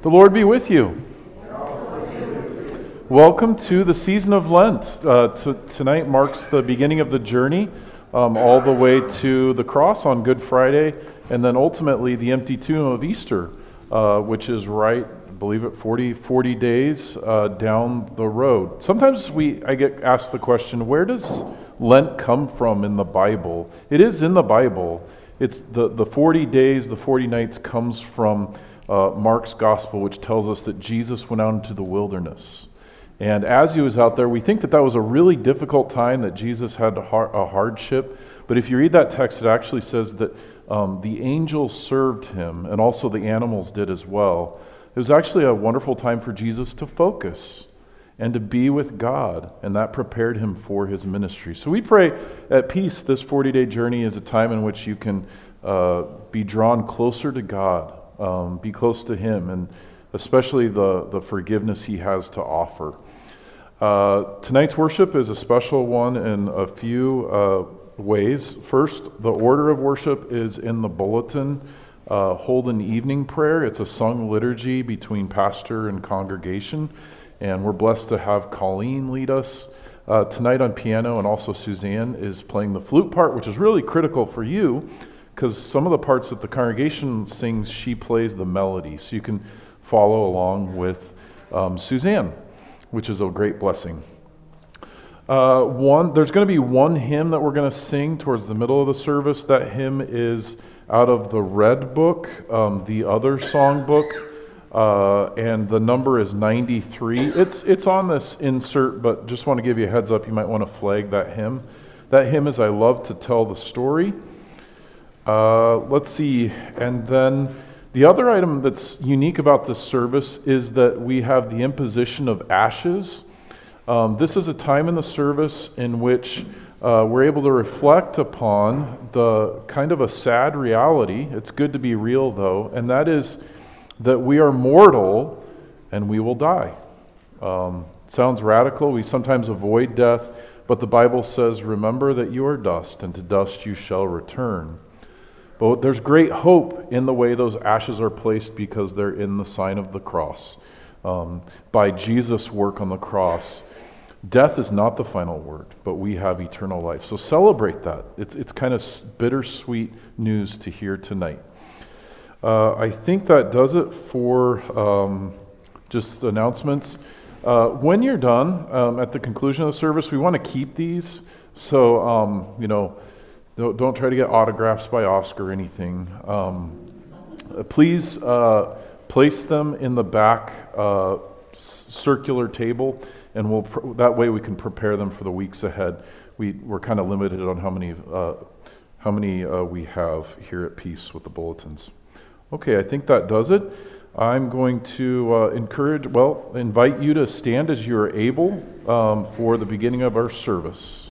The Lord be with you. Welcome to the season of Lent. Tonight marks the beginning of the journey all the way to the cross on Good Friday, and then ultimately the empty tomb of Easter, which is right, I believe it, 40 days down the road. Sometimes I get asked the question, where does Lent come from in the Bible? It is in the Bible. It's the 40 days, the 40 nights comes from Mark's gospel, which tells us that Jesus went out into the wilderness. And as he was out there, we think that was a really difficult time, that Jesus had a hardship. But if you read that text, it actually says that the angels served him, and also the animals did as well. It was actually a wonderful time for Jesus to focus and to be with God, and that prepared him for his ministry. So we pray at Peace, this 40-day journey is a time in which you can be drawn closer to God, be close to him, and especially the forgiveness he has to offer. Tonight's worship is a special one in a few ways. First, the order of worship is in the bulletin. Hold an evening prayer. It's a sung liturgy between pastor and congregation, and we're blessed to have Colleen lead us tonight on piano, and also Suzanne is playing the flute part, which is really critical for you, because some of the parts that the congregation sings, she plays the melody, so you can follow along with Suzanne, which is a great blessing. There's going to be one hymn that we're going to sing towards the middle of the service. That hymn is out of the Red Book, the other song book, and the number is 93. It's on this insert, but just want to give you a heads up, you might want to flag that hymn. That hymn is I Love to Tell the Story. Let's see, and then the other item that's unique about this service is that we have the imposition of ashes. This is a time in the service in which we're able to reflect upon the kind of a sad reality. It's good to be real, though, and that is that we are mortal and we will die. Sounds radical. We sometimes avoid death, but the Bible says, "Remember that you are dust, and to dust you shall return." But there's great hope in the way those ashes are placed, because they're in the sign of the cross. By Jesus' work on the cross, death is not the final word, but we have eternal life. So celebrate that. It's kind of bittersweet news to hear tonight. I think that does it for just announcements. When you're done, at the conclusion of the service, we want to keep these. So, don't try to get autographs by Oscar or anything. Please place them in the back circular table, and that way we can prepare them for the weeks ahead. We're kind of limited on how many we have here at Peace with the bulletins. Okay, I think that does it. I'm going to invite you to stand as you are able for the beginning of our service.